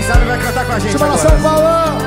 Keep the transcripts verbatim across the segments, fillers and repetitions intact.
sabe vai cantar com a gente Chama agora. São Paulo.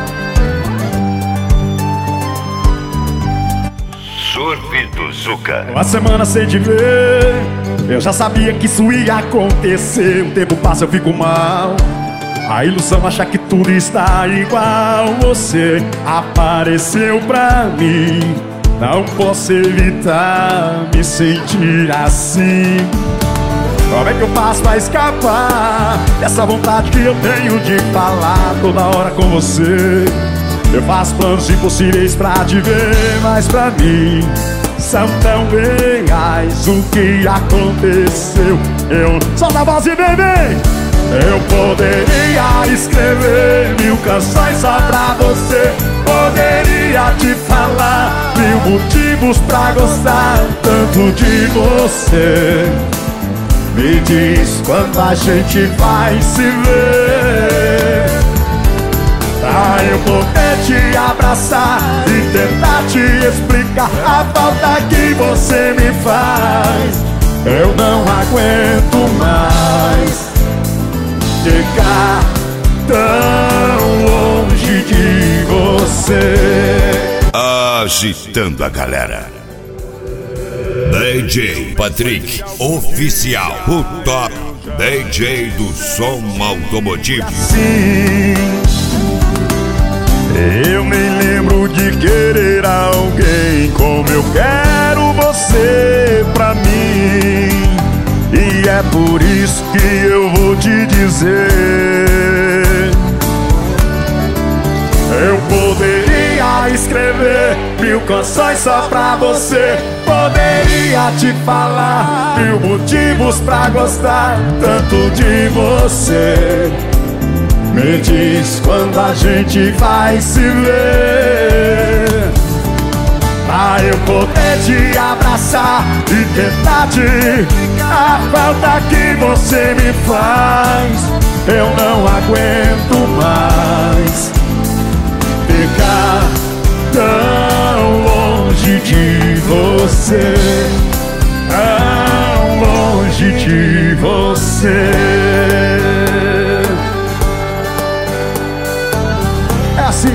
Surf do Zuca. Uma semana sem te ver, eu já sabia que isso ia acontecer. O tempo passa, eu fico mal. A ilusão acha que tudo está igual. Você apareceu pra mim, não posso evitar me sentir assim. Como é que eu faço pra escapar dessa vontade que eu tenho de falar toda hora com você? Eu faço planos impossíveis pra te ver, mas pra mim são tão reais o que aconteceu. Eu solta a voz e bebê. Eu poderia escrever mil canções só pra você. Poderia te falar mil motivos pra gostar tanto de você. Me diz quando a gente vai se ver, pra eu poder te abraçar e tentar te explicar a falta que você me faz. Eu não aguento mais ficar tão longe de você. Agitando a galera. D J Patrick, oficial, o top D J do som automotivo. Sim, eu nem lembro de querer alguém como eu quero você pra mim. E é por isso que eu vou te dizer, eu poderia escrever mil canções só pra você. Poderia te falar mil motivos pra gostar tanto de você. Me diz quando a gente vai se ver, pra eu poder te abraçar e tentar te a falta que você me faz. Eu não aguento mais ficar tão longe de você, tão longe de você. É assim.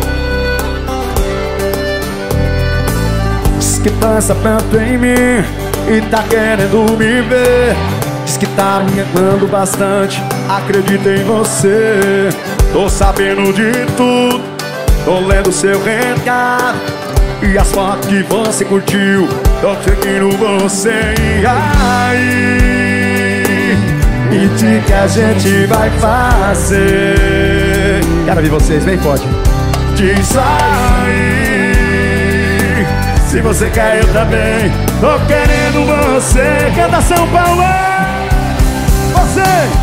Diz que pensa tanto em mim e tá querendo me ver. Diz que tá me amando bastante, acredita em você. Tô sabendo de tudo, tô lendo seu recado e as fotos que você curtiu, tô seguindo você. E aí, e de que a gente vai fazer? Quero ver vocês, bem forte. Diz aí, se você quer eu também, tô querendo você. Canta São Paulo, você.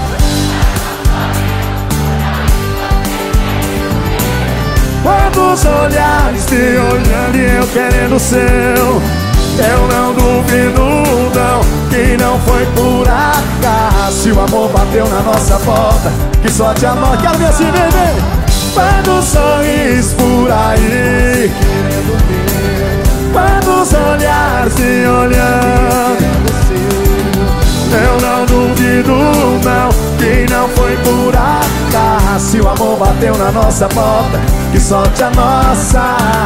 Quantos olhares te olhando e eu querendo o seu. Eu não duvido não, que não foi por acaso. Se o amor bateu na nossa porta, que só te amor. Quero ver assim, bebê. Quantos sorrisos por aí, quantos olhares te olhando. Eu não duvido não, que não foi por acaso. Se o amor bateu na nossa porta, que sorte a nossa.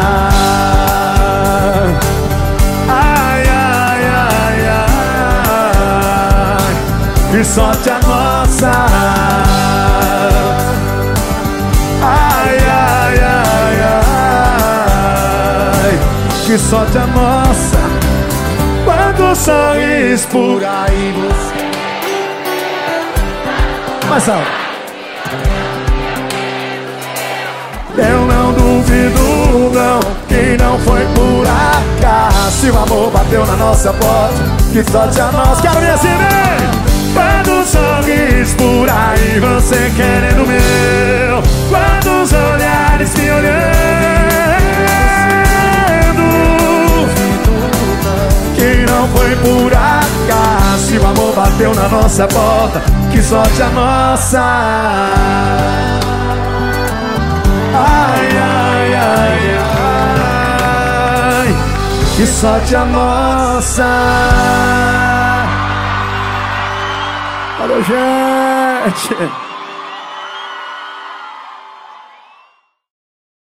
Ai, ai, ai, ai, que sorte a nossa. Ai, ai, ai, ai, que sorte a nossa. Quando sorris por aí você. Mais alto. Eu não duvido não, que não foi por acaso. Se o amor bateu na nossa porta, que sorte a nossa. Quero ver assim, né? Quando sorris por aí, você querendo meu. Quantos olhares te olhando, que não foi por acaso. Se o amor bateu na nossa porta, que sorte a nossa. Ai, ai, ai, ai, que sorte a nossa. Valeu, gente.